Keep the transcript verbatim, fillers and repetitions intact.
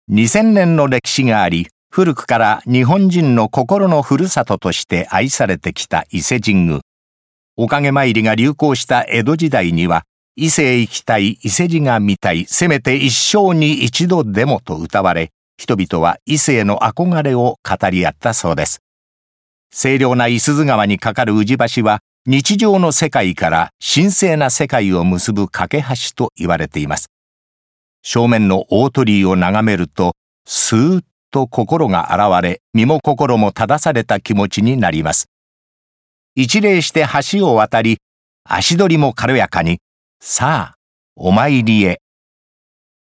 にせんねんの歴史があり、古くから日本人の心のふるさととして愛されてきた伊勢神宮。おかげ参りが流行した江戸時代には、伊勢へ行きたい、伊勢路が見たい、せめて一生に一度でもと歌われ、人々は伊勢への憧れを語り合ったそうです。清涼な五十鈴川に架かる宇治橋は、日常の世界から神聖な世界を結ぶ架け橋と言われています。正面の大鳥居を眺めると、スーッと心が洗われ、身も心も正された気持ちになります。一礼して橋を渡り、足取りも軽やかに、さあ、お参りへ。